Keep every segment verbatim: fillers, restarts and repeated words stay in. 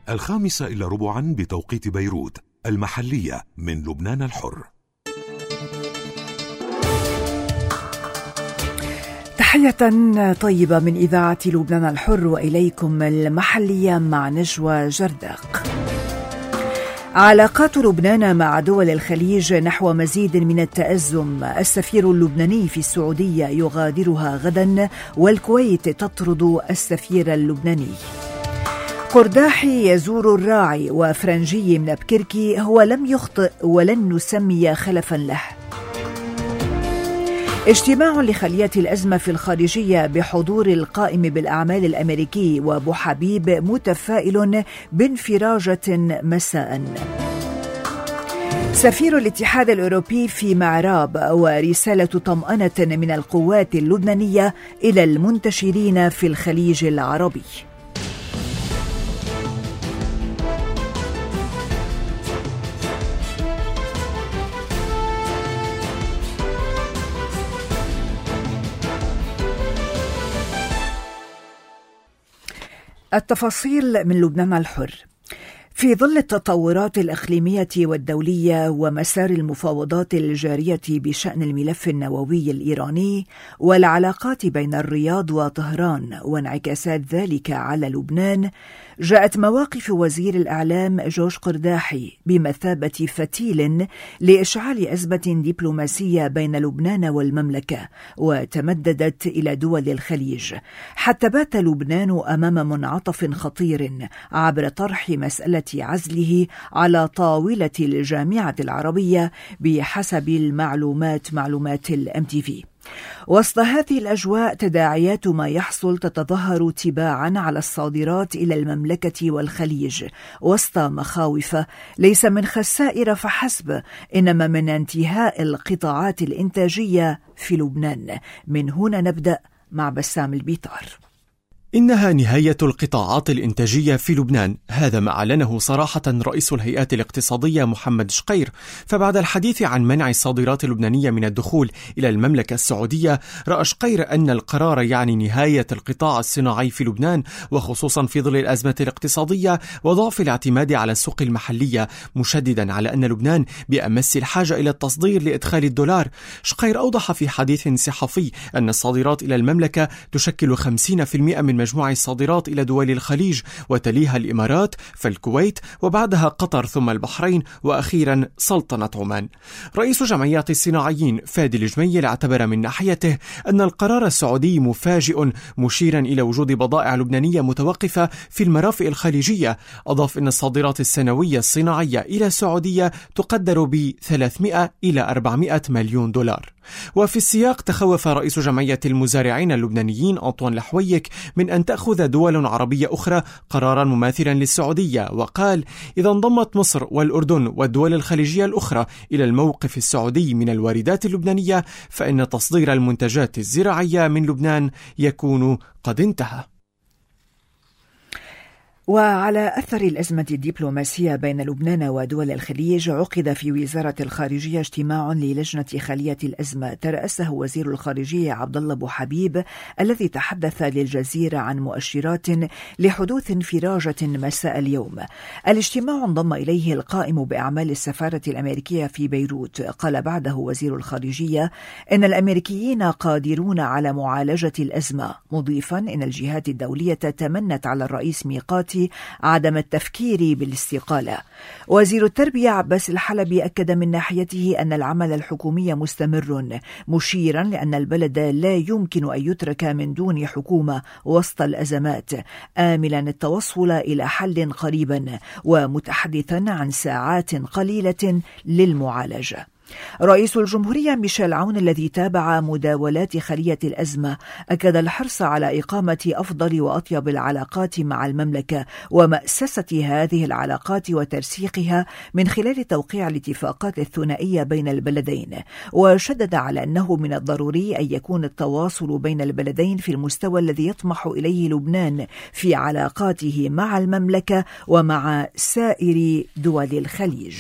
الخامسة إلى ربعا بتوقيت بيروت، المحلية من لبنان الحر. تحية طيبة من إذاعة لبنان الحر وإليكم المحلية مع نجوى جرداق. علاقات لبنان مع دول الخليج نحو مزيد من التأزم. السفير اللبناني في السعودية يغادرها غدا، والكويت تطرد السفير اللبناني. قرداحي يزور الراعي، وفرنجي من بكركي هو لم يخطئ ولن نسمي خلفا له. اجتماع لخلية الأزمة في الخارجية بحضور القائم بالأعمال الأمريكي وأبو حبيب متفائل بانفراجة مساء. سفير الاتحاد الأوروبي في معراب، ورسالة طمأنة من القوات اللبنانية إلى المنتشرين في الخليج العربي. التفاصيل من لبنان الحر. في ظل التطورات الإقليمية والدولية ومسار المفاوضات الجارية بشأن الملف النووي الإيراني والعلاقات بين الرياض وطهران وانعكاسات ذلك على لبنان، جاءت مواقف وزير الإعلام جورج قرداحي بمثابة فتيل لإشعال أزمة دبلوماسية بين لبنان والمملكة، وتمددت إلى دول الخليج، حتى بات لبنان أمام منعطف خطير عبر طرح مسألة عزله على طاولة الجامعة العربية بحسب المعلومات معلومات الام تي في. وسط هذه الأجواء تداعيات ما يحصل تتظاهر تباعا على الصادرات إلى المملكة والخليج، وسط مخاوف ليس من خسائر فحسب، إنما من انتهاء القطاعات الإنتاجية في لبنان. من هنا نبدأ مع بسام البيطار. إنها نهاية القطاعات الإنتاجية في لبنان، هذا ما أعلنه صراحة رئيس الهيئات الاقتصادية محمد شقير. فبعد الحديث عن منع الصادرات اللبنانية من الدخول إلى المملكة السعودية، رأى شقير أن القرار يعني نهاية القطاع الصناعي في لبنان، وخصوصا في ظل الأزمة الاقتصادية وضعف الاعتماد على السوق المحلية، مشددا على أن لبنان بأمس الحاجة إلى التصدير لإدخال الدولار. شقير أوضح في حديث صحفي أن الصادرات إلى المملكة تشكل خمسين بالمئة من مجموع الصادرات إلى دول الخليج، وتليها الإمارات فالكويت، وبعدها قطر، ثم البحرين، وأخيرا سلطنة عمان. رئيس جمعيات الصناعيين فادي الجميل اعتبر من ناحيته أن القرار السعودي مفاجئ، مشيرا إلى وجود بضائع لبنانية متوقفة في المرافق الخليجية. أضاف أن الصادرات السنوية الصناعية إلى السعودية تقدر ب ثلاثمئة إلى أربعمئة مليون دولار. وفي السياق تخوف رئيس جمعية المزارعين اللبنانيين أنطوان لحويك من أن تأخذ دول عربية أخرى قرارا مماثلا للسعودية، وقال: إذا انضمت مصر والأردن والدول الخليجية الأخرى إلى الموقف السعودي من الواردات اللبنانية، فإن تصدير المنتجات الزراعية من لبنان يكون قد انتهى. وعلى أثر الأزمة الدبلوماسية بين لبنان ودول الخليج، عقد في وزارة الخارجية اجتماع للجنة خلية الأزمة ترأسه وزير الخارجية عبد الله أبو حبيب، الذي تحدث للجزيرة عن مؤشرات لحدوث انفراجة مساء اليوم. الاجتماع انضم إليه القائم بأعمال السفارة الأمريكية في بيروت. قال بعده وزير الخارجية إن الأمريكيين قادرون على معالجة الأزمة، مضيفا إن الجهات الدولية تمنت على الرئيس ميقاتي عدم التفكير بالاستقالة. وزير التربية عباس الحلبي أكد من ناحيته أن العمل الحكومي مستمر، مشيرا لأن البلد لا يمكن أن يترك من دون حكومة وسط الأزمات، آملا التوصل إلى حل قريبا، ومتحدثا عن ساعات قليلة للمعالجة. رئيس الجمهورية ميشيل عون الذي تابع مداولات خلية الأزمة أكد الحرص على إقامة أفضل وأطيب العلاقات مع المملكة ومأسسة هذه العلاقات وترسيخها من خلال توقيع الاتفاقات الثنائية بين البلدين، وشدد على أنه من الضروري أن يكون التواصل بين البلدين في المستوى الذي يطمح إليه لبنان في علاقاته مع المملكة ومع سائر دول الخليج.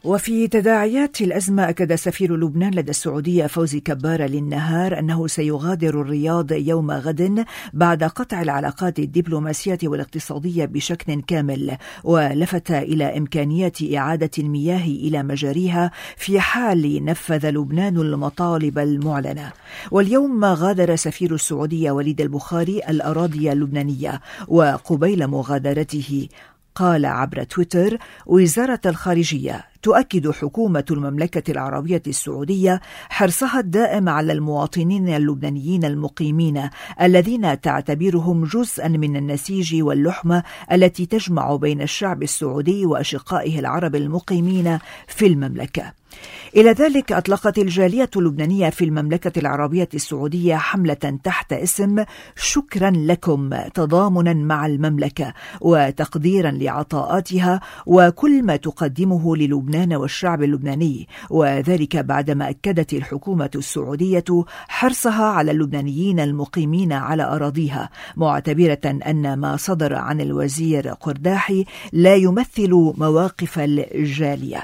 وفي تداعيات الأزمة أكد سفير لبنان لدى السعودية فوزي كبارة للنهار أنه سيغادر الرياض يوم غد بعد قطع العلاقات الدبلوماسية والاقتصادية بشكل كامل، ولفت إلى إمكانية إعادة المياه إلى مجاريها في حال نفذ لبنان المطالب المعلنة. واليوم غادر سفير السعودية وليد البخاري الأراضي اللبنانية، وقبيل مغادرته قال عبر تويتر: وزارة الخارجية تؤكد حكومة المملكة العربية السعودية حرصها الدائم على المواطنين اللبنانيين المقيمين الذين تعتبرهم جزءا من النسيج واللحمة التي تجمع بين الشعب السعودي وأشقائه العرب المقيمين في المملكة. إلى ذلك أطلقت الجالية اللبنانية في المملكة العربية السعودية حملة تحت اسم شكرا لكم، تضامنا مع المملكة وتقديرا لعطاءاتها وكل ما تقدمه للبنان والشعب اللبناني، وذلك بعدما أكدت الحكومة السعودية حرصها على اللبنانيين المقيمين على أراضيها، معتبرة أن ما صدر عن الوزير قرداحي لا يمثل مواقف الجالية.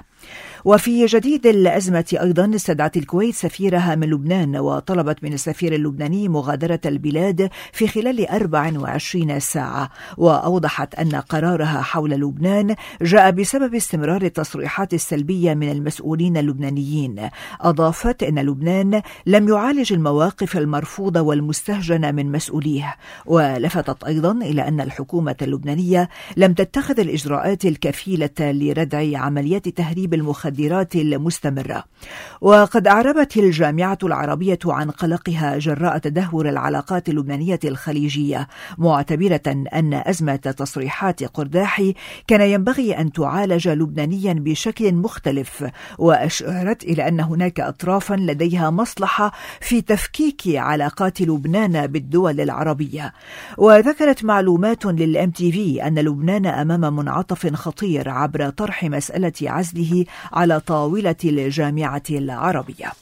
وفي جديد الأزمة أيضا استدعت الكويت سفيرها من لبنان وطلبت من السفير اللبناني مغادرة البلاد في خلال أربع وعشرين ساعة، وأوضحت أن قرارها حول لبنان جاء بسبب استمرار التصريحات السلبية من المسؤولين اللبنانيين. أضافت أن لبنان لم يعالج المواقف المرفوضة والمستهجنة من مسؤوليه، ولفتت أيضا إلى أن الحكومة اللبنانية لم تتخذ الإجراءات الكفيلة لردع عمليات تهريب المخدرات المستمرة. وقد أعربت الجامعة العربية عن قلقها جراء تدهور العلاقات اللبنانية الخليجية، معتبرة أن أزمة تصريحات قرداحي كان ينبغي أن تعالج لبنانيا بشكل مختلف، وأشارت إلى أن هناك أطرافا لديها مصلحة في تفكيك علاقات لبنان بالدول العربية. وذكرت معلومات للإم تي في أن لبنان أمام منعطف خطير عبر طرح مسألة عزله على طاولة الجامعة العربية.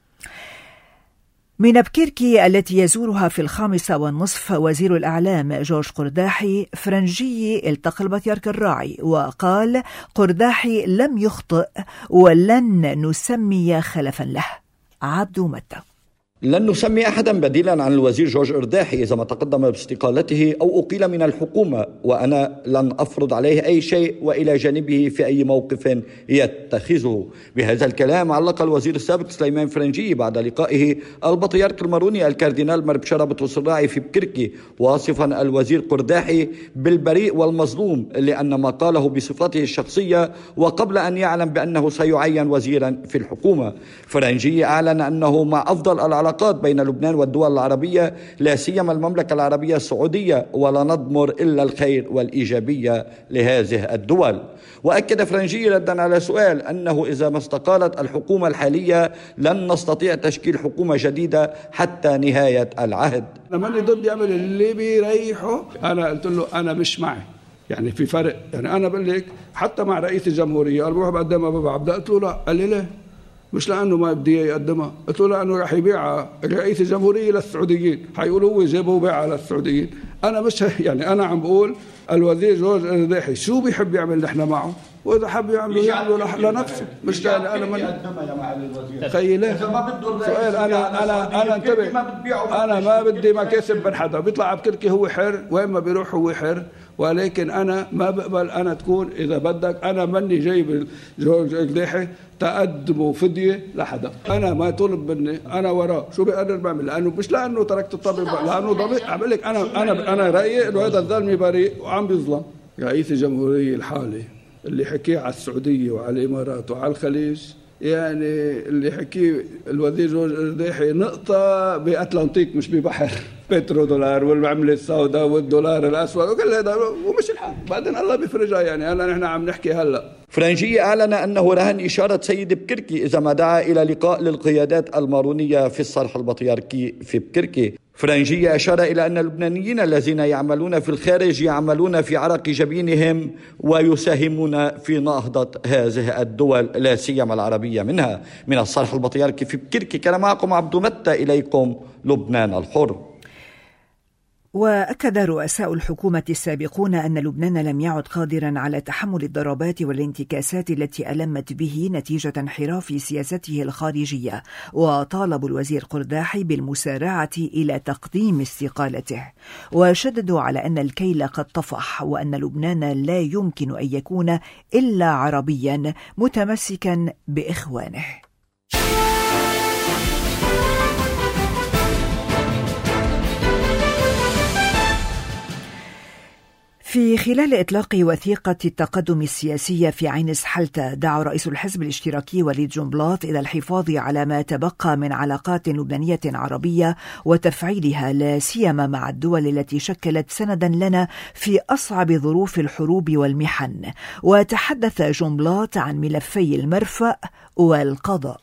من بكركي التي يزورها في الخامسة والنصف وزير الإعلام جورج قرداحي، فرنجي التقى البطيرك الراعي وقال: قرداحي لم يخطئ ولن نسمي خلفا له. عبد متى: لن نسمي أحدا بديلا عن الوزير جورج قرداحي إذا ما تقدم باستقالته أو أقيل من الحكومة، وأنا لن أفرض عليه أي شيء وإلى جانبه في أي موقف يتخذه. بهذا الكلام علق الوزير السابق سليمان فرنجي بعد لقائه البطريرك الماروني الكاردينال مربشرة بطرس الراعي في بكركي، واصفا الوزير قرداحي بالبريء والمظلوم لأن ما قاله بصفته الشخصية وقبل أن يعلم بأنه سيعين وزيرا في الحكومة. فرنجي أعلن أنه مع أفضل العلاقات بين لبنان والدول العربية، لا سيما المملكة العربية السعودية، ولا نضمر إلا الخير والإيجابية لهذه الدول. وأكد فرنجي ردا على سؤال أنه إذا ما استقالت الحكومة الحالية لن نستطيع تشكيل حكومة جديدة حتى نهاية العهد. لما اللي ضد يعمل اللي بيريحه، أنا قلت له أنا مش معي، يعني في فرق. يعني أنا بقول لك حتى مع رئيس الجمهورية أنا بروح بقدمها بابا عبده، قلت له لا، قال لي ليه؟ مش لأنه ما بدي يقدمها، قلت له لأنه رح يبيعها رئيس الجمهورية للسعوديين، حيقولوا هو جابه وبيعها للسعوديين. أنا مش يعني أنا عم بقول الوزير جورج قرداحي شو بيحب يعمل نحن معه، وإذا حب يعمله يعمله لنفسه، مش لأني أنا من تخيله سؤال. أنا أنا أنا انتبه، أنا ما بدي مكاسب من حدا، بيطلع بكركي هو حر وين ما بيروح هو حر، ولكن أنا ما بقبل أنا تكون إذا بدك أنا مني جايب جورج قرداحي تقدموا فدية لحدا. أنا ما طلب مني، أنا وراه شو بقدر بعمل، لأنه مش لأنه تركت الطبيب، لأنه ضمير. أقول لك أنا أنا أنا رأيي إنه هذا الظلمي بريء وعم بيظلم. رئيس الجمهورية الحالي اللي حكيه على السعودية وعلى الإمارات وعلى الخليج، يعني اللي حكيه الوزير جورج قرداحي نقطة بأتلانتيك مش ببحر. بترو دولار والعملة السوداء والدولار الأسود وكل هذا ومش الحال، بعدين الله بيفرجها. يعني أنا نحن عم نحكي هلأ. فرنجي أعلن أنه رهن إشارة سيد بكركي إذا ما دعا إلى لقاء للقيادات المارونية في الصرح البطيركي في بكركي. فرنجي أشار إلى أن اللبنانيين الذين يعملون في الخارج يعملون في عرق جبينهم ويساهمون في نهضة هذه الدول لا سيما العربية منها. من الصرح البطيركي في بكركي كان معكم عبد متى، إليكم لبنان الحر. وأكد رؤساء الحكومة السابقون أن لبنان لم يعد قادرا على تحمل الضربات والانتكاسات التي ألمت به نتيجة انحراف سياسته الخارجية، وطالبوا الوزير قرداحي بالمسارعة إلى تقديم استقالته، وشددوا على أن الكيل قد طفح وأن لبنان لا يمكن أن يكون إلا عربيا متمسكا بإخوانه. في خلال إطلاق وثيقة التقدم السياسية في عين سحلتة، دعا رئيس الحزب الاشتراكي وليد جنبلاط إلى الحفاظ على ما تبقى من علاقات لبنانية عربية وتفعيلها لا سيما مع الدول التي شكلت سندا لنا في أصعب ظروف الحروب والمحن. وتحدث جنبلاط عن ملفي المرفأ والقضاء.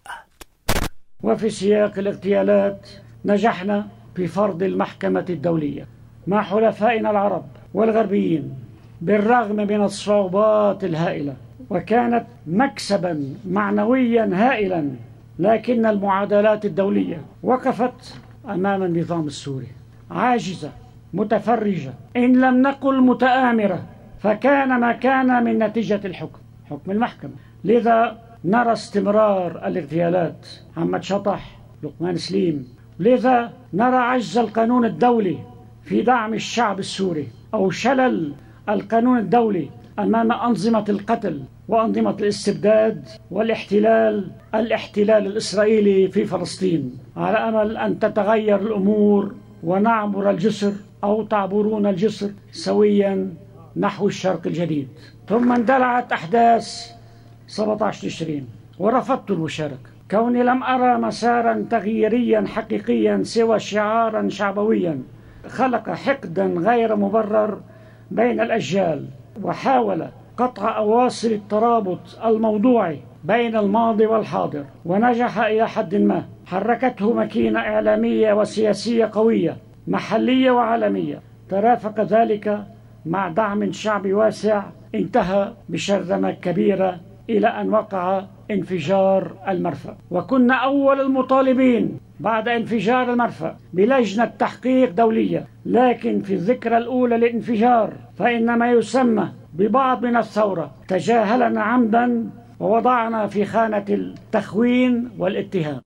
وفي سياق الاغتيالات نجحنا في فرض المحكمة الدولية مع حلفائنا العرب والغربيين بالرغم من الصعوبات الهائلة، وكانت مكسبا معنويا هائلا، لكن المعادلات الدولية وقفت أمام النظام السوري عاجزة متفرجة، إن لم نقل متآمرة، فكان ما كان من نتيجة الحكم حكم المحكمة. لذا نرى استمرار الاغتيالات، محمد شطح، لقمان سليم. لذا نرى عجز القانون الدولي في دعم الشعب السوري أو شلل القانون الدولي أمام أنظمة القتل وأنظمة الاستبداد والاحتلال الاحتلال الإسرائيلي في فلسطين، على أمل أن تتغير الأمور ونعبر الجسر أو تعبرون الجسر سويا نحو الشرق الجديد. ثم اندلعت أحداث سبعة عشر تشرين ورفضت المشاركة، كوني لم أرى مسارا تغييريا حقيقيا سوى شعارا شعبويا خلق حقدا غير مبرر بين الأجيال، وحاول قطع أواصر الترابط الموضوعي بين الماضي والحاضر، ونجح إلى حد ما. حركته ماكينة إعلامية وسياسية قوية محلية وعالمية، ترافق ذلك مع دعم شعبي واسع انتهى بشرذمة كبيرة إلى أن وقع انفجار المرفأ. وكنا أول المطالبين بعد انفجار المرفأ بلجنة تحقيق دولية، لكن في الذكرى الأولى للانفجار فإن ما يسمى ببعض من الثورة تجاهلنا عمدا ووضعنا في خانة التخوين والاتهام.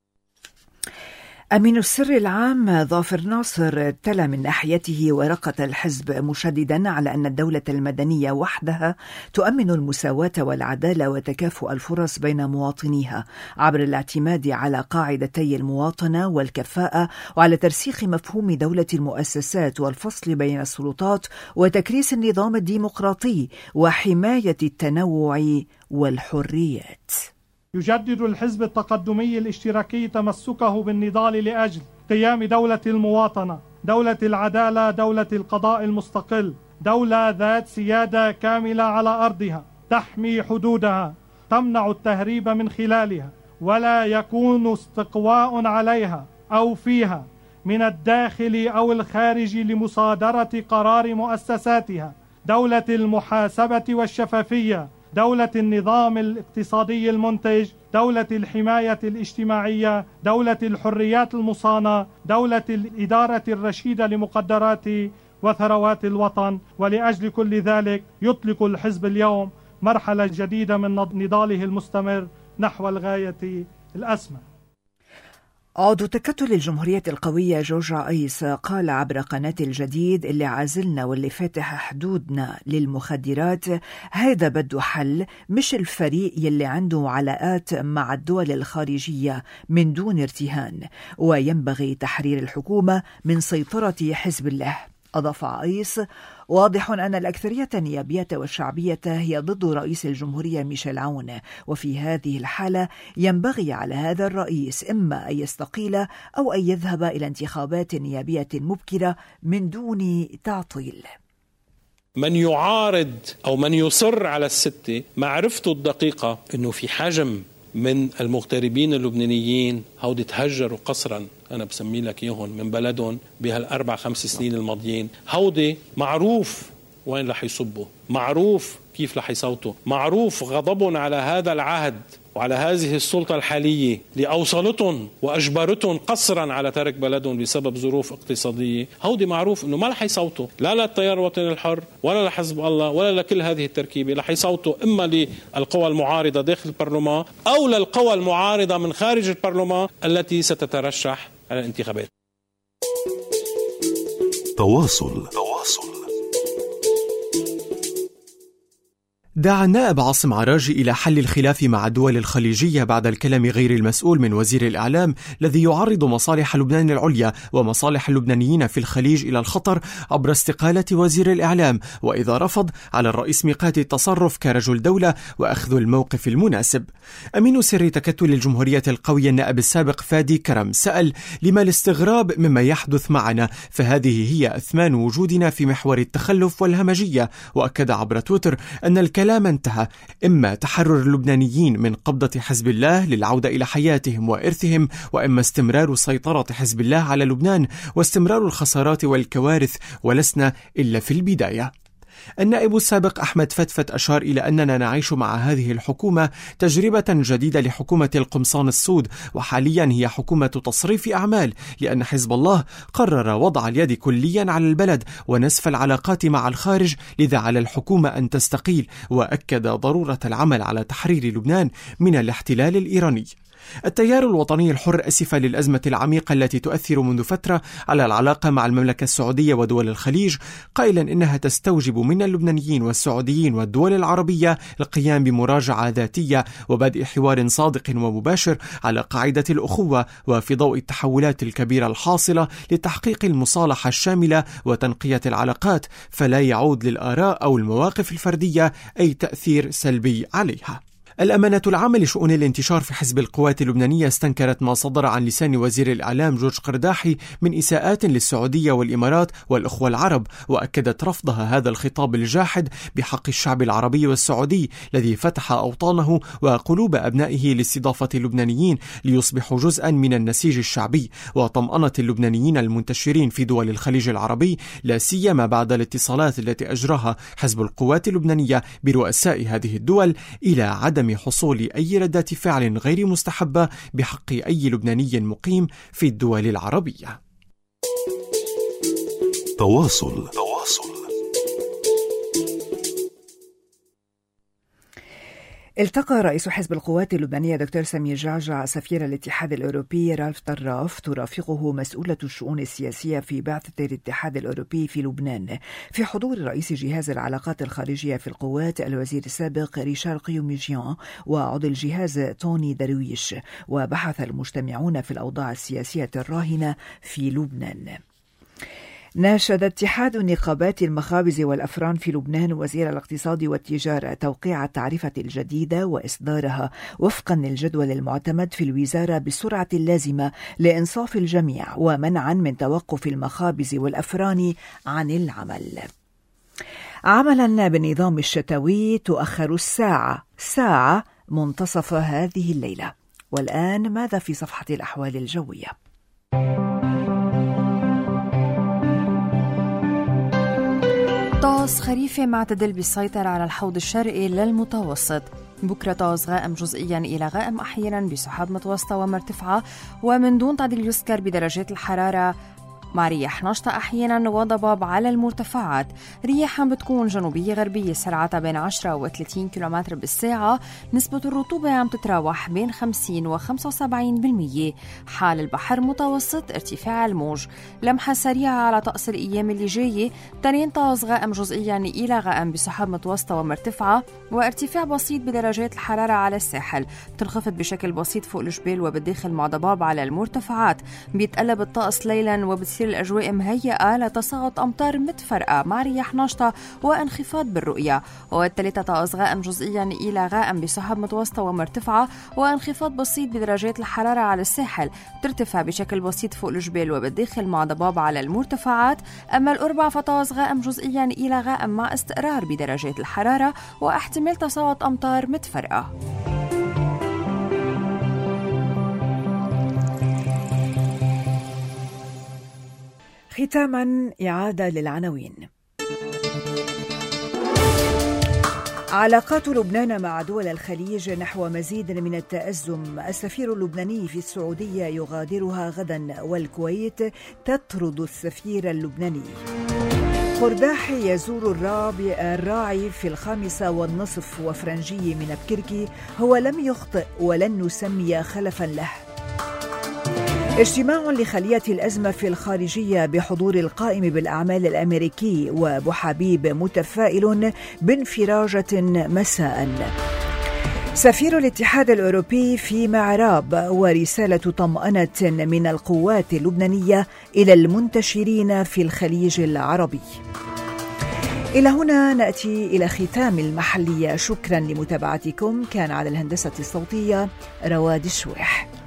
أمين السر العام ظافر ناصر تلا من ناحيته ورقة الحزب، مشددا على أن الدولة المدنية وحدها تؤمن المساواة والعدالة وتكافؤ الفرص بين مواطنيها عبر الاعتماد على قاعدتي المواطنة والكفاءة، وعلى ترسيخ مفهوم دولة المؤسسات والفصل بين السلطات وتكريس النظام الديمقراطي وحماية التنوع والحريات. يجدد الحزب التقدمي الاشتراكي تمسكه بالنضال لأجل قيام دولة المواطنة، دولة العدالة، دولة القضاء المستقل، دولة ذات سيادة كاملة على أرضها، تحمي حدودها، تمنع التهريب من خلالها، ولا يكون استقواء عليها أو فيها من الداخل أو الخارج لمصادرة قرار مؤسساتها، دولة المحاسبة والشفافية، دولة النظام الاقتصادي المنتج، دولة الحماية الاجتماعية، دولة الحريات المصانة، دولة الإدارة الرشيدة لمقدرات وثروات الوطن. ولأجل كل ذلك يطلق الحزب اليوم مرحلة جديدة من نضاله المستمر نحو الغاية الأسمى. عضو تكتل الجمهورية القوية جورج عيس قال عبر قناة الجديد: اللي عازلنا واللي فاتح حدودنا للمخدرات هيدا بده حل، مش الفريق يلي عنده علاقات مع الدول الخارجية من دون ارتهان، وينبغي تحرير الحكومة من سيطرة حزب الله. أضاف عيس: واضح أن الأكثرية النيابية والشعبية هي ضد رئيس الجمهورية ميشيل عون، وفي هذه الحالة ينبغي على هذا الرئيس إما أن يستقيل أو أن يذهب إلى انتخابات نيابية مبكرة من دون تعطيل. من يعارض أو من يصر على الستة معرفته الدقيقة أنه في حجم من المغتربين اللبنانيين هودي تهجروا قصرا، أنا بسمي لك إياهم، من بلدهم بهالأربع خمس سنين الماضيين. هودي معروف وين رح يصبوا، معروف كيف رح يصوتوا، معروف غضبهم على هذا العهد وعلى هذه السلطة الحالية اللي أوصلتهم وأجبرتهم قصرا على ترك بلدهم بسبب ظروف اقتصادية. هودي معروف أنه ما رح يصوتوا لا للتيار الوطني الحر ولا لحزب الله ولا لكل هذه التركيبة، رح يصوتوا إما للقوى المعارضة داخل البرلمان أو للقوى المعارضة من خارج البرلمان التي ستترشح على الانتخابات. تواصل تواصل دعا النائب عاصم عراجي إلى حل الخلاف مع الدول الخليجية بعد الكلام غير المسؤول من وزير الإعلام الذي يعرض مصالح لبنان العليا ومصالح اللبنانيين في الخليج إلى الخطر عبر استقالة وزير الإعلام، وإذا رفض على الرئيس ميقات التصرف كرجل دولة وأخذ الموقف المناسب. أمين سر تكتل الجمهورية القوية النائب السابق فادي كرم سأل: لما الاستغراب مما يحدث معنا؟ فهذه هي أثمان وجودنا في محور التخلف والهمجية. وأكد عبر تويتر أن الكلام الكلام انتهى، إما تحرر اللبنانيين من قبضة حزب الله للعودة إلى حياتهم وإرثهم، وإما استمرار سيطرة حزب الله على لبنان واستمرار الخسارات والكوارث، ولسنا إلا في البداية. النائب السابق أحمد فتفت أشار إلى أننا نعيش مع هذه الحكومة تجربة جديدة لحكومة القمصان السود، وحاليا هي حكومة تصريف أعمال، لأن حزب الله قرر وضع اليد كليا على البلد ونسف العلاقات مع الخارج، لذا على الحكومة أن تستقيل. وأكد ضرورة العمل على تحرير لبنان من الاحتلال الإيراني. التيار الوطني الحر أسف للأزمة العميقة التي تؤثر منذ فترة على العلاقة مع المملكة السعودية ودول الخليج، قائلا إنها تستوجب من اللبنانيين والسعوديين والدول العربية القيام بمراجعة ذاتية وبدء حوار صادق ومباشر على قاعدة الأخوة، وفي ضوء التحولات الكبيرة الحاصلة لتحقيق المصالحة الشاملة وتنقية العلاقات، فلا يعود للآراء أو المواقف الفردية أي تأثير سلبي عليها. الأمانة العامة لشؤون الانتشار في حزب القوات اللبنانية استنكرت ما صدر عن لسان وزير الإعلام جورج قرداحي من إساءات للسعودية والإمارات والأخوة العرب، وأكدت رفضها هذا الخطاب الجاحد بحق الشعب العربي والسعودي الذي فتح أوطانه وقلوب أبنائه لاستضافة اللبنانيين ليصبحوا جزءا من النسيج الشعبي وطمأنة اللبنانيين المنتشرين في دول الخليج العربي، لا سيما بعد الاتصالات التي أجراها حزب القوات اللبنانية برؤساء هذه الدول إلى عدم حصول أي ردات فعل غير مستحبة بحق أي لبناني مقيم في الدول العربية. تواصل تواصل التقى رئيس حزب القوات اللبنانية دكتور سمير جعجع سفير الاتحاد الأوروبي رالف طراف ترافقه مسؤولة الشؤون السياسية في بعثة الاتحاد الأوروبي في لبنان، في حضور رئيس جهاز العلاقات الخارجية في القوات الوزير السابق ريشار قيوميجيان وعضو الجهاز توني درويش. وبحث المجتمعون في الأوضاع السياسية الراهنة في لبنان. ناشد اتحاد نقابات المخابز والأفران في لبنان وزير الاقتصاد والتجارة توقيع التعرفة الجديدة وإصدارها وفقا للجدول المعتمد في الوزارة بالسرعة اللازمة لإنصاف الجميع ومنعا من توقف المخابز والأفران عن العمل. عملا بالنظام الشتوي تؤخر الساعة ساعة منتصف هذه الليلة. والآن ماذا في صفحة الأحوال الجوية؟ طقس خريفي معتدل بالسيطرة على الحوض الشرقي للمتوسط. بكرة طقس غائم جزئيا إلى غائم أحيانا بسحاب متوسطة ومرتفعة ومن دون تعديل يذكر بدرجات الحرارة، مع رياح نشطة أحيانا وضباب على المرتفعات. رياح عم بتكون جنوبية غربية سرعتها بين عشرة وثلاثين كيلومتر بالساعة. نسبة الرطوبة عم تتراوح بين خمسين وخمسة وسبعين بالمية. حال البحر متوسط ارتفاع الموج. لمحة سريعة على طقس الأيام اللي جاية. تنين طقس غائم جزئيا إلى غائم بسحاب متوسطة ومرتفعة وارتفاع بسيط بدرجات الحرارة على الساحل. بتنخفض بشكل بسيط فوق الجبال وبالداخل مع ضباب على المرتفعات. بيتقلب الطقس ليلا وبتصير الأجواء مهيئة لتساقط أمطار متفرقة مع رياح نشطة وانخفاض بالرؤية. والثلاثة طقس غائم جزئيا إلى غائم بسحاب متوسطة ومرتفعة وانخفاض بسيط بدرجات الحرارة على الساحل. ترتفع بشكل بسيط فوق الجبال وبالداخل مع ضباب على المرتفعات. أما الأربع فطقس غائم جزئيا إلى غائم مع استقرار بدرجات الحرارة واحتمال تساقط أمطار متفرقة. ختاما إعادة للعناوين. علاقات لبنان مع دول الخليج نحو مزيد من التأزم. السفير اللبناني في السعودية يغادرها غدا، والكويت تطرد السفير اللبناني. قرداحي يزور الراعي في الخامسة والنصف، وفرنجي من بكركي هو لم يخطئ ولن نسمي خلفا له. اجتماع لخلية الأزمة في الخارجية بحضور القائم بالأعمال الأمريكي، وبوحبيب متفائل بانفراجة مساء. سفير الاتحاد الأوروبي في معراب، ورسالة طمأنة من القوات اللبنانية إلى المنتشرين في الخليج العربي. إلى هنا نأتي إلى ختام المحلية. شكرا لمتابعتكم. كان على الهندسة الصوتية رواد الشويح.